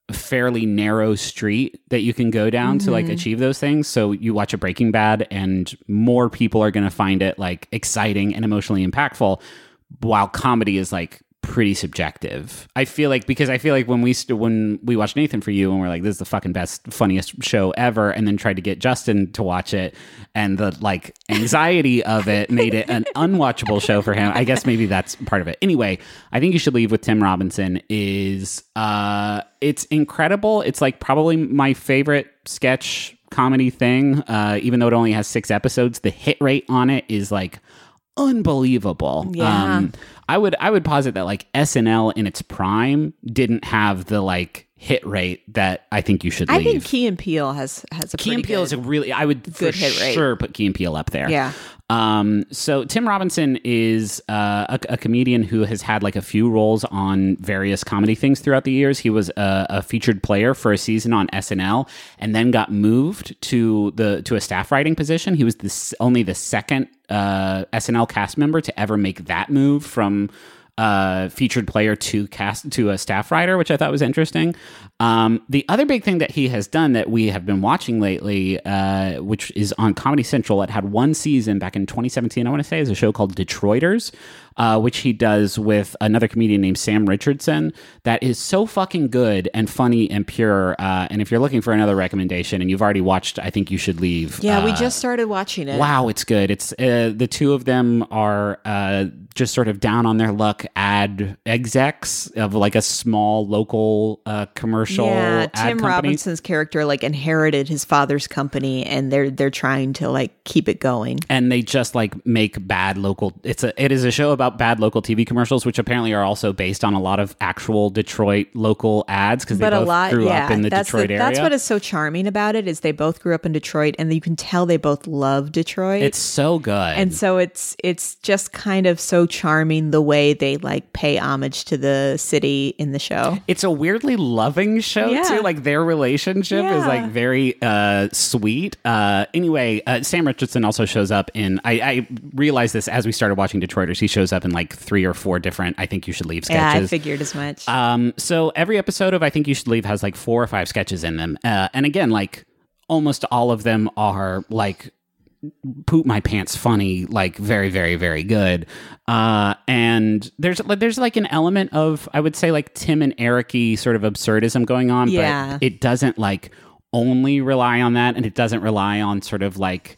B: fairly narrow street that you can go down mm-hmm. to like achieve those things. So you watch a Breaking Bad and more people are going to find it like exciting and emotionally impactful, while comedy is like pretty subjective. I feel like, because I feel like when we st- when we watched Nathan For You and we're like, this is the fucking best, funniest show ever, and then tried to get Justin to watch it, and the like anxiety of it made it an unwatchable show for him. I guess maybe that's part of it. Anyway, I think You Should Leave with Tim Robinson is uh it's incredible. It's like probably my favorite sketch comedy thing, uh even though it only has six episodes. The hit rate on it is like unbelievable.
A: Yeah.
B: Um, I would I would posit that like S N L in its prime didn't have the like hit rate that I think You Should Leave.
A: I think Key and Peele has has a
B: Key
A: pretty
B: and Peele
A: good,
B: is a really I would
A: good
B: for
A: hit rate.
B: Sure put Key and Peele up there.
A: Yeah.
B: Um, so Tim Robinson is uh, a, a comedian who has had like a few roles on various comedy things throughout the years. He was a, a featured player for a season on S N L, and then got moved to the to a staff writing position. He was the, only the second uh, S N L cast member to ever make that move from uh, featured player to cast to a staff writer, which I thought was interesting. Um, the other big thing that he has done that we have been watching lately, uh, which is on Comedy Central, it had one season back in twenty seventeen, I want to say, is a show called Detroiters, uh, which he does with another comedian named Sam Richardson. That is so fucking good and funny and pure. Uh, and if you're looking for another recommendation and you've already watched I Think You Should Leave.
A: Yeah,
B: uh,
A: we just started watching it.
B: Wow, it's good. It's uh, the two of them are uh, just sort of down on their luck ad execs of like a small local uh, commercial.
A: Yeah,
B: ad
A: Tim
B: company.
A: Robinson's character like inherited his father's company, and they're they're trying to like keep it going.
B: And they just like make bad local. It's a it is a show about bad local T V commercials, which apparently are also based on a lot of actual Detroit local ads because they
A: But
B: both
A: a lot,
B: grew
A: yeah,
B: up in the
A: that's
B: Detroit
A: the,
B: area.
A: That's what is so charming about it is they both grew up in Detroit, and you can tell they both love Detroit.
B: It's so good,
A: and so it's it's just kind of so charming the way they like pay homage to the city in the show.
B: It's a weirdly loving show
A: Yeah.
B: too. Like their relationship is
A: Yeah.
B: like very uh, sweet. Uh, anyway, uh, Sam Richardson also shows up in. I, I realized this as we started watching Detroiters. He shows up in like three or four different I Think You Should Leave sketches.
A: Yeah, I figured as much.
B: Um, so every episode of I Think You Should Leave has like four or five sketches in them, uh, and again, like almost all of them are like poop my pants funny, like very very very good. Uh and there's there's like an element of, I would say, like Tim and Eric-y sort of absurdism going on,
A: Yeah.
B: but it doesn't like only rely on that, and it doesn't rely on sort of like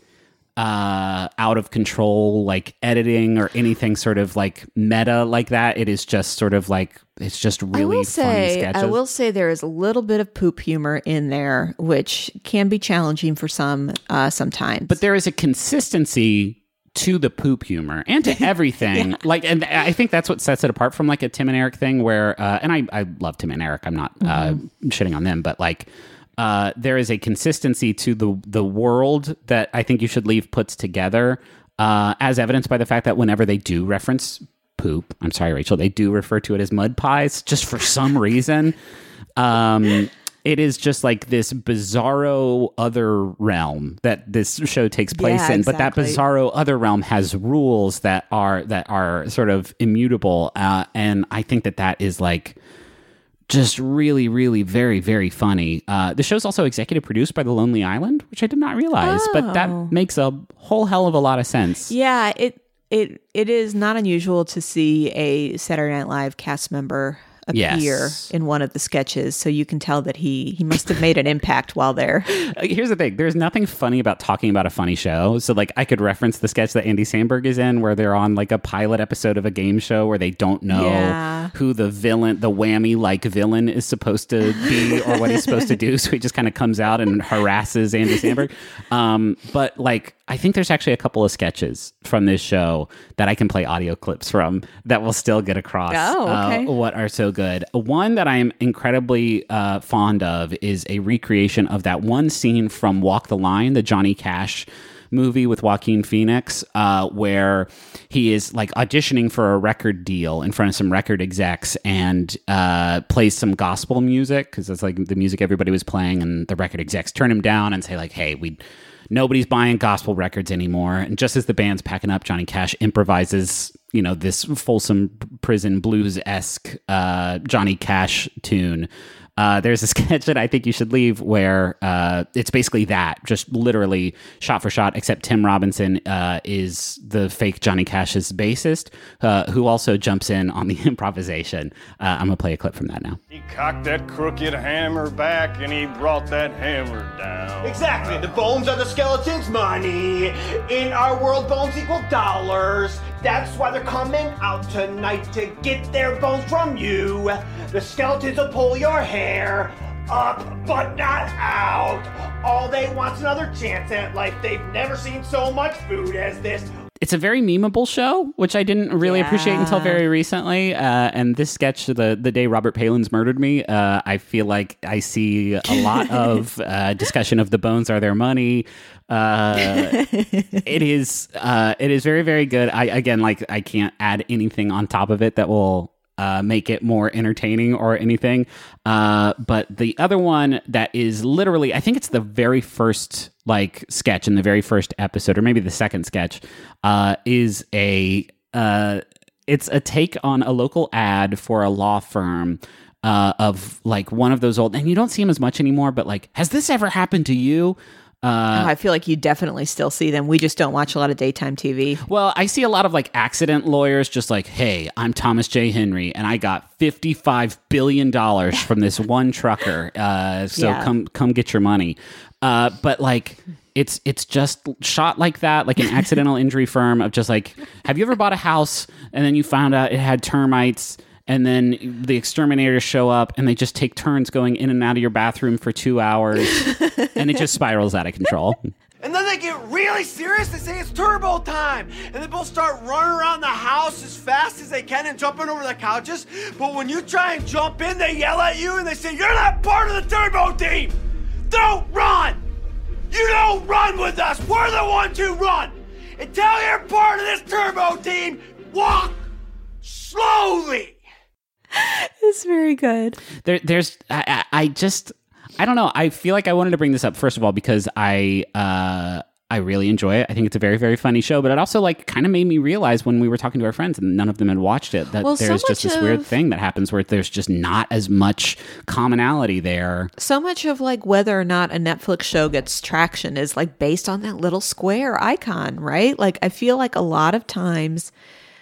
B: uh out of control like editing or anything sort of like meta like that. It is just sort of like it's just really
A: I will
B: funny
A: say,
B: sketches.
A: I will say there is a little bit of poop humor in there, which can be challenging for some uh, sometimes.
B: But there is a consistency to the poop humor and to everything. yeah. Like, and I think that's what sets it apart from like a Tim and Eric thing where, uh, and I, I love Tim and Eric. I'm not uh, mm-hmm. shitting on them, but like, uh, there is a consistency to the, the world that I Think You Should Leave puts together, uh, as evidenced by the fact that whenever they do reference poop, I'm sorry, Rachel, they do refer to it as mud pies just for some reason. Um, it is just like this bizarro other realm that this show takes place
A: Yeah,
B: in.
A: exactly.
B: But that bizarro other realm has rules that are that are sort of immutable. Uh, and I think that that is like just really, really very, very funny. Uh, the show's also executive produced by The Lonely Island, which I did not realize,
A: Oh.
B: but that makes a whole hell of a lot of sense.
A: yeah, it it it is not unusual to see a Saturday Night Live cast member appear
B: Yes.
A: in one of the sketches, so you can tell that he he must have made an impact while there.
B: Uh, Here's the thing. There's nothing funny about talking about a funny show. So like I could reference the sketch that Andy Samberg is in where they're on like a pilot episode of a game show where they don't know
A: Yeah.
B: who the villain, the whammy like villain is supposed to be or what he's supposed to do. So he just kind of comes out and harasses Andy Samberg. Um, but like, I think there's actually a couple of sketches from this show that I can play audio clips from that will still get across
A: Oh, okay.
B: uh, what are so good. One that I'm incredibly uh, fond of is a recreation of that one scene from Walk the Line, the Johnny Cash movie with Joaquin Phoenix, uh, where he is like auditioning for a record deal in front of some record execs and uh, plays some gospel music because that's like the music everybody was playing, and the record execs turn him down and say like, hey, we nobody's buying gospel records anymore. And just as the band's packing up, Johnny Cash improvises you know, this Folsom Prison Blues-esque uh, Johnny Cash tune. Uh, there's a sketch that I think you should leave where uh, it's basically that, just literally shot for shot, except Tim Robinson uh, is the fake Johnny Cash's bassist, uh, who also jumps in on the improvisation. Uh, I'm going to play a clip from that now.
F: He cocked that crooked hammer back and he brought that hammer down.
G: Exactly. The bones are the skeleton's money. In our world, bones equal dollars. That's why they're coming out tonight to get their bones from you. The skeletons will pull your hair up, but not out. All they want's another chance at life. They've never seen so much food as this.
B: It's a very memeable show, which I didn't really
A: Yeah.
B: appreciate until very recently. Uh, and this sketch, the the day Robert Palin's murdered me, uh, I feel like I see a lot of uh, discussion of the bones are their money. Uh, it is uh, it is very, very good. I again, like I can't add anything on top of it that will uh, make it more entertaining or anything. Uh, but the other one that is literally, I think it's the very first like sketch in the very first episode, or maybe the second sketch, uh, is a uh, it's a take on a local ad for a law firm. Uh, of like one of those old, and you don't see them as much anymore, but like, has this ever happened to you? Uh,
A: Oh, I feel like you definitely still see them. We just don't watch a lot of daytime T V.
B: Well, I see a lot of like accident lawyers just like, hey, I'm Thomas J. Henry and I got fifty-five billion dollars from this one trucker. Uh, so
A: Yeah.
B: come come get your money. Uh, but like, it's it's just shot like that, like an accidental injury firm of just like, have you ever bought a house and then you found out it had termites? And then the exterminators show up and they just take turns going in and out of your bathroom for two hours. And it just spirals out of control.
G: And then they get really serious. They say it's turbo time. And they both start running around the house as fast as they can and jumping over the couches. But when you try and jump in, they yell at you and they say, you're not part of the turbo team. Don't run. You don't run with us. We're the ones who run. Until you're part of this turbo team, walk slowly.
A: It's very good.
B: There, there's, I, I I just, I don't know. I feel like I wanted to bring this up first of all because I, uh, I really enjoy it. I think it's a very, very funny show. But it also like kind of made me realize when we were talking to our friends and none of them had watched it that
A: Well, so
B: there's just
A: much
B: this weird
A: of-
B: thing that happens where there's just not as much commonality there.
A: So much of like whether or not a Netflix show gets traction is like based on that little square icon, right? Like I feel like a lot of times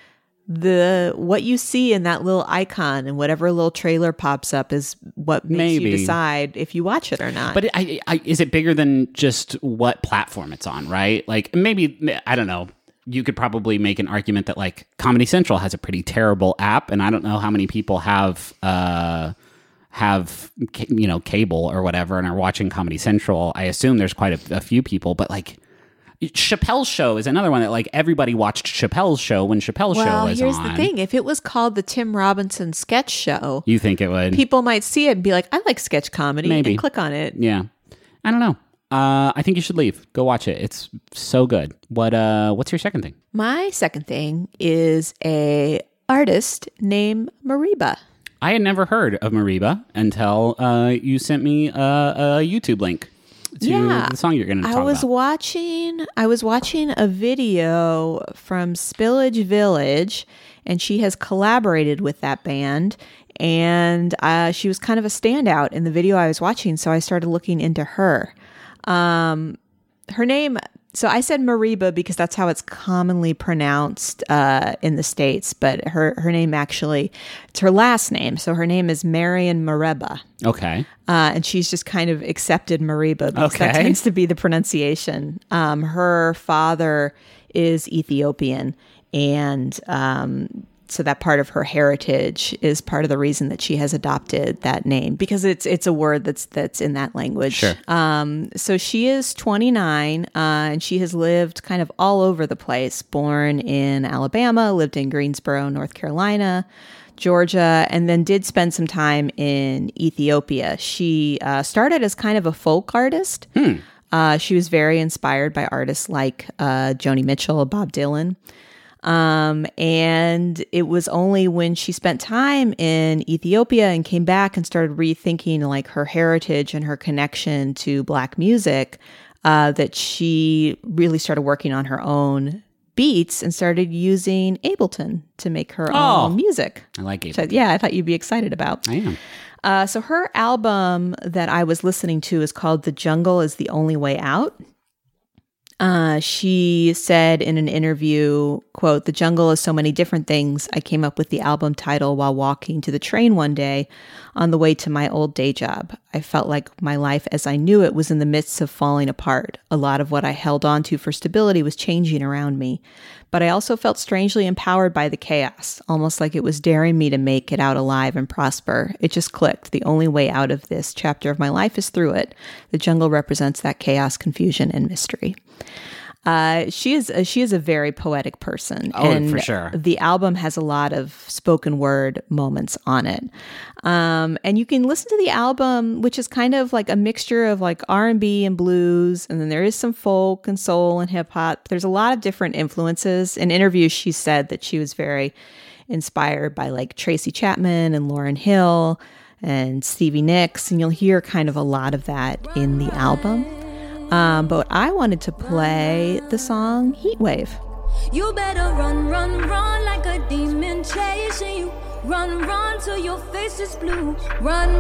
A: the what you see in that little icon and whatever little trailer pops up is what makes
B: Maybe.
A: you decide if you watch it or not.
B: But it, I, I, is it bigger than just what platform it's on, right? Like maybe, I don't know. You could probably make an argument that like Comedy Central has a pretty terrible app, and I don't know how many people have uh, have ca- you know cable or whatever and are watching Comedy Central. I assume there's quite a, a few people, but like Chappelle's Show is another one that like everybody watched Chappelle's Show when Chappelle's
A: well,
B: Show was
A: here's
B: on.
A: the thing: if it was called the Tim Robinson Sketch Show,
B: You think it would?
A: people might see it and be like, "I like sketch comedy,"
B: Maybe.
A: and click on it.
B: Yeah, I don't know. Uh, I think you should leave. Go watch it. It's so good. What? Uh, what's your second thing?
A: My second thing is a artist named Mariba.
B: I had never heard of Mariba until uh, you sent me a, a YouTube link to
A: Yeah.
B: the song you're going to talk
A: I was
B: about.
A: watching I was watching a video from Spillage Village, and she has collaborated with that band, and uh, she was kind of a standout in the video I was watching, so I started looking into her. Um, her name, so I said Mariba because that's how it's commonly pronounced uh, in the States, but her, her name actually, it's her last name, so her name is Marian Mareba.
B: Okay.
A: Uh, and she's just kind of accepted Mariba because that
B: Okay.
A: tends to be the pronunciation. Um, her father is Ethiopian, and um, so that part of her heritage is part of the reason that she has adopted that name because it's it's a word that's that's in that language.
B: Sure.
A: Um, so she is twenty-nine, uh, and she has lived kind of all over the place. Born in Alabama, lived in Greensboro, North Carolina, Georgia, and then did spend some time in Ethiopia. She uh, started as kind of a folk artist. Uh, she was very inspired by artists like uh, Joni Mitchell, Bob Dylan. Um, and it was only when she spent time in Ethiopia and came back and started rethinking like her heritage and her connection to Black music uh, that she really started working on her own beats and started using Ableton to make her oh, own music.
B: I like Ableton.
A: So, yeah, I thought you'd be excited about.
B: I am.
A: Uh, so her album that I was listening to is called The Jungle is the Only Way Out. Uh, she said in an interview, quote, "The jungle is so many different things. I came up with the album title while walking to the train one day on the way to my old day job. I felt like my life as I knew it was in the midst of falling apart. A lot of what I held on to for stability was changing around me. But I also felt strangely empowered by the chaos, almost like it was daring me to make it out alive and prosper. It just clicked. The only way out of this chapter of my life is through it. The jungle represents that chaos, confusion, and mystery." Uh, she is a, she is a very poetic person.
B: Oh,
A: and
B: for sure.
A: The album has a lot of spoken word moments on it. Um, and you can listen to the album, which is kind of like a mixture of like R and B and blues. And then there is some folk and soul and hip hop. There's a lot of different influences. In interviews, she said that she was very inspired by like Tracy Chapman and Lauryn Hill and Stevie Nicks. And you'll hear kind of a lot of that in the album. Um, but I wanted to play the song Heatwave.
H: You better run, run, run like a demon chasing you. Run, run till your face is blue. Run,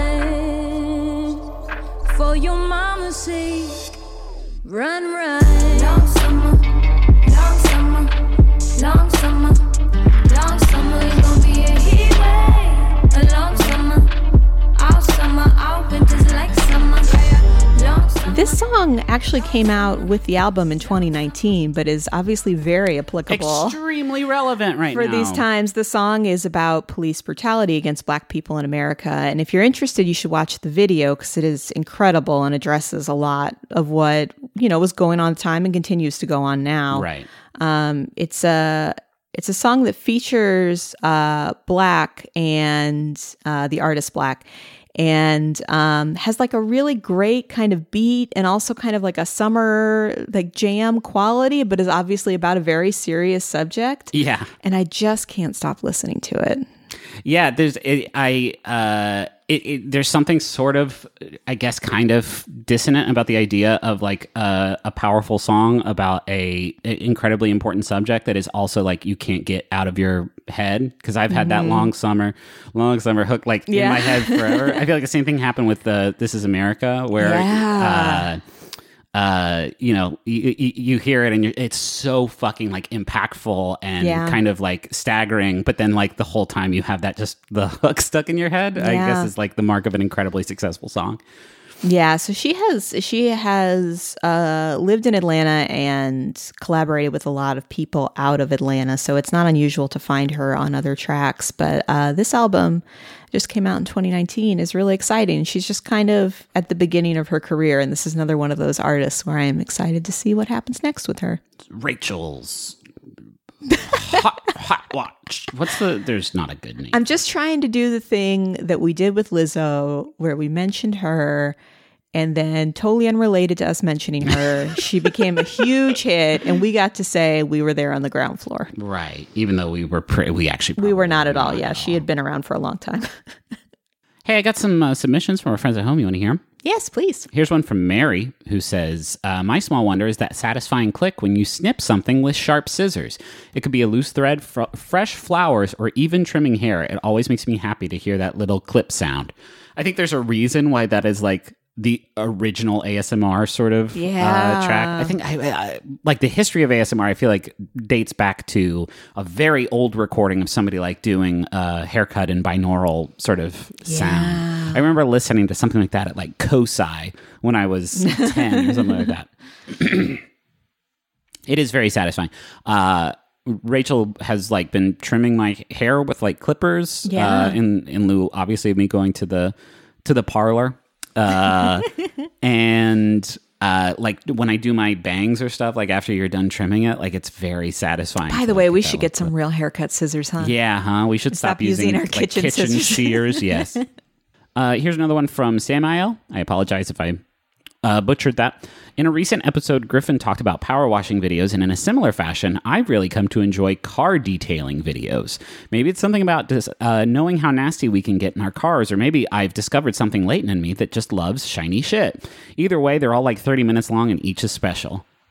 H: run for your mama's sake. Run, run. Long summer, long summer, long summer, long summer. It's gonna be a heat wave. A long summer, all summer, all winter's like summer.
A: This song actually came out with the album in twenty nineteen, but is obviously very applicable.
B: Extremely relevant right
A: for
B: now.
A: For these times. The song is about police brutality against Black people in America. And if you're interested, you should watch the video because it is incredible and addresses a lot of what, you know, was going on at the time and continues to go on now.
B: Right.
A: Um, it's a... It's a song that features uh, Black and uh, the artist Black, and um, has like a really great kind of beat and also kind of like a summer like jam quality, but is obviously about a very serious subject.
B: Yeah.
A: And I just can't stop listening to it.
B: Yeah, there's it, I uh, it, it, there's something sort of, I guess, kind of dissonant about the idea of like uh, a powerful song about a, a incredibly important subject that is also like you can't get out of your head. Because I've had mm-hmm. that long summer, long summer hook like yeah. in my head forever. I feel like the same thing happened with the This Is America, where.
A: Yeah.
B: Uh, uh you know you, you, you hear it and you're, it's so fucking like impactful and yeah. kind of like staggering, but then like the whole time you have that just the hook stuck in your head. yeah. I guess is like the mark of an incredibly successful song.
A: Yeah, so she has she has uh, lived in Atlanta and collaborated with a lot of people out of Atlanta, so it's not unusual to find her on other tracks. But uh, this album just came out in twenty nineteen is really exciting. She's just kind of at the beginning of her career, and this is another one of those artists where I am excited to see what happens next with her.
B: Rachel's hot, hot watch. What's the? There's not a good name.
A: I'm just trying to do the thing that we did with Lizzo, where we mentioned her, and then totally unrelated to us mentioning her, she became a huge hit, and we got to say we were there on the ground floor.
B: Right. Even though we were, pre- we actually
A: we were not at all.
B: Not
A: Yeah,
B: at
A: she
B: all.
A: had been around for a long time.
B: Hey, I got some uh, submissions from our friends at home. You want to hear them?
A: Yes, please.
B: Here's one from Mary, who says, uh, my small wonder is that satisfying click when you snip something with sharp scissors. It could be a loose thread, fr- fresh flowers, or even trimming hair. It always makes me happy to hear that little clip sound. I think there's a reason why that is like the original A S M R sort of
A: yeah.
B: uh, track. I think I, I, like the history of A S M R, I feel like dates back to a very old recording of somebody like doing a haircut and binaural sort of sound.
A: Yeah.
B: I remember listening to something like that at like COSI when I was ten or something like that. It is very satisfying. Uh, Rachel has like been trimming my hair with like clippers
A: yeah.
B: uh, in in lieu, obviously, of me going to the to the parlor. Uh, and uh, like when I do my bangs or stuff, like after you're done trimming it, like it's very satisfying.
A: By the way, we should get some real haircut scissors, huh?
B: Yeah, huh? We should stop,
A: stop using,
B: using
A: our
B: like,
A: kitchen,
B: kitchen
A: scissors.
B: shears. Yes. Uh, here's another one from Samael. I apologize if I uh, butchered that. In a recent episode, Griffin talked about power washing videos, and in a similar fashion, I've really come to enjoy car detailing videos. Maybe it's something about dis- uh, knowing how nasty we can get in our cars, or maybe I've discovered something latent in me that just loves shiny shit. Either way, they're all like thirty minutes long, and each is special.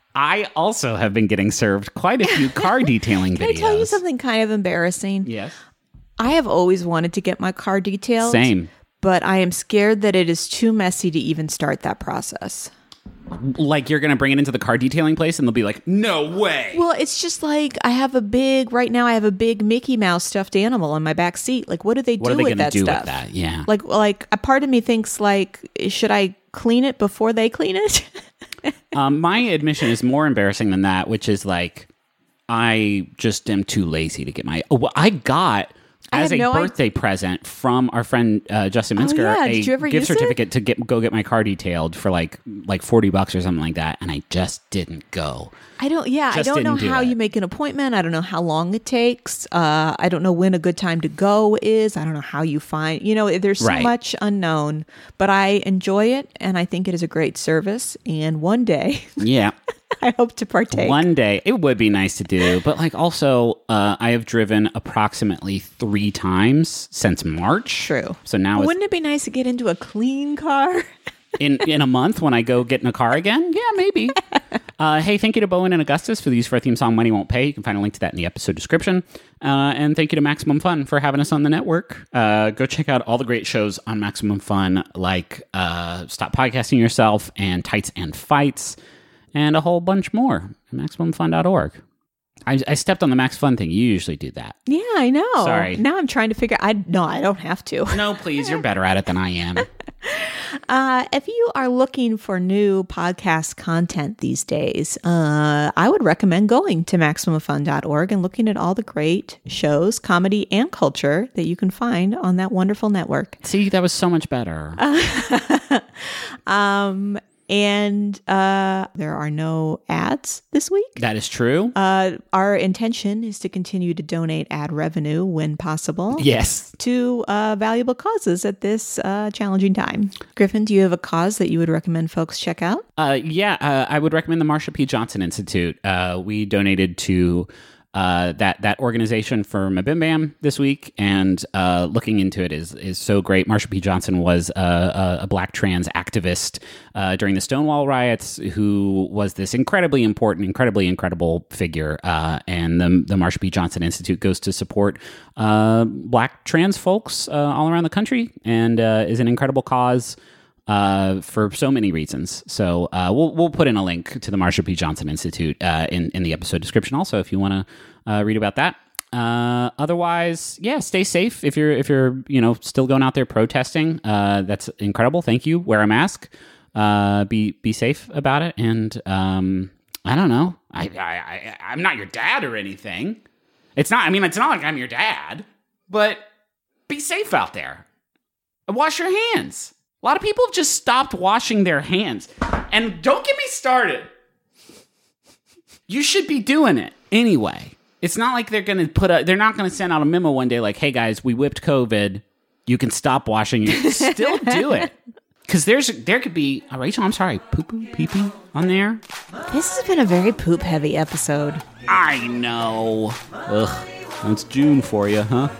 B: I also have been getting served quite a few car detailing
A: Can
B: videos.
A: I tell you something kind of embarrassing?
B: Yes.
A: I have always wanted to get my car detailed.
B: Same.
A: But I am scared that it is too messy to even start that process.
B: Like you're going to bring it into the car detailing place and they'll be like, no way.
A: Well, it's just like I have a big, right now I have a big Mickey Mouse stuffed animal in my back seat. Like, what do they
B: What
A: do
B: are they
A: with
B: gonna
A: that
B: do
A: stuff?
B: with that? Yeah.
A: Like, like a part of me thinks like, should I clean it before they clean it?
B: um, my admission is more embarrassing than that, which is like, I just am too lazy to get my, oh, well, I got...
A: I
B: As a
A: no
B: birthday
A: idea.
B: present from our friend uh, Justin Minsker,
A: yeah.
B: a
A: Did you ever
B: gift
A: use
B: certificate
A: it?
B: to get go get my car detailed for like like forty bucks or something like that, and I just didn't go.
A: I don't, yeah,
B: Just
A: I don't know
B: didn't do
A: how
B: it.
A: you make an appointment. I don't know how long it takes. Uh, I don't know when a good time to go is. I don't know how you find, you know, there's so
B: Right.
A: much unknown, but I enjoy it and I think it is a great service. And one day
B: Yeah,
A: I hope to partake.
B: one day it would be nice to do, but like also, uh, I have driven approximately three times since March.
A: True.
B: So now it's
A: Wouldn't it be nice to get into a clean car?
B: in in a month when I go get in a car again? Yeah, maybe. Uh, hey, thank you to Bowen and Augustus for the use for our theme song Money Won't Pay. You can find a link to that in the episode description. Uh, and thank you to Maximum Fun for having us on the network. Uh, go check out all the great shows on Maximum Fun, like uh, Stop Podcasting Yourself and Tights and Fights, and a whole bunch more at maximum fun dot org. I, I stepped on the Max Fun thing. You usually do that.
A: Yeah, I know.
B: Sorry.
A: Now I'm trying to figure. I no, I don't have to.
B: No, please. You're better at it than I am.
A: Uh, if you are looking for new podcast content these days, uh, I would recommend going to maximum fun dot org and looking at all the great shows, comedy and culture that you can find on that wonderful network.
B: See, that was so much better.
A: um, and uh, there are no ads this week.
B: That is true.
A: Uh, our intention is to continue to donate ad revenue when possible.
B: Yes.
A: To uh, valuable causes at this uh, challenging time. Griffin, do you have a cause that you would recommend folks check out?
B: Uh, yeah, uh, I would recommend the Marsha P. Johnson Institute. Uh, we donated to uh, that that organization for Mabim Bam this week, and uh, looking into it is is so great. Marsha P. Johnson was a, a, a black trans activist uh, during the Stonewall riots, who was this incredibly important, incredibly incredible figure. Uh, and the the Marsha P. Johnson Institute goes to support uh, black trans folks uh, all around the country, and uh, is an incredible cause. Uh, for so many reasons. So uh, we'll we'll put in a link to the Marsha P. Johnson Institute uh, in in the episode description. Also, if you want to uh, read about that. Uh, otherwise, yeah, stay safe if you're if you're you know still going out there protesting. Uh, that's incredible. Thank you. Wear a mask. Uh, be be safe about it. And um, I don't know. I, I I I'm not your dad or anything. It's not. I mean, it's not like I'm your dad. But be safe out there. Wash your hands. A lot of people have just stopped washing their hands. And don't get me started. You should be doing it anyway. It's not like they're going to put a, they're not going to send out a memo one day like, hey guys, we whipped COVID. You can stop washing your, still do it. Because there's, there could be, oh, Rachel, I'm sorry, poo-poo, pee-pee on there.
A: This has been a very poop heavy episode.
B: I know. Ugh, it's June for you, huh?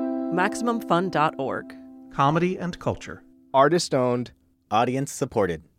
I: maximum fun dot org.
J: Comedy and culture.
K: Artist owned, audience supported.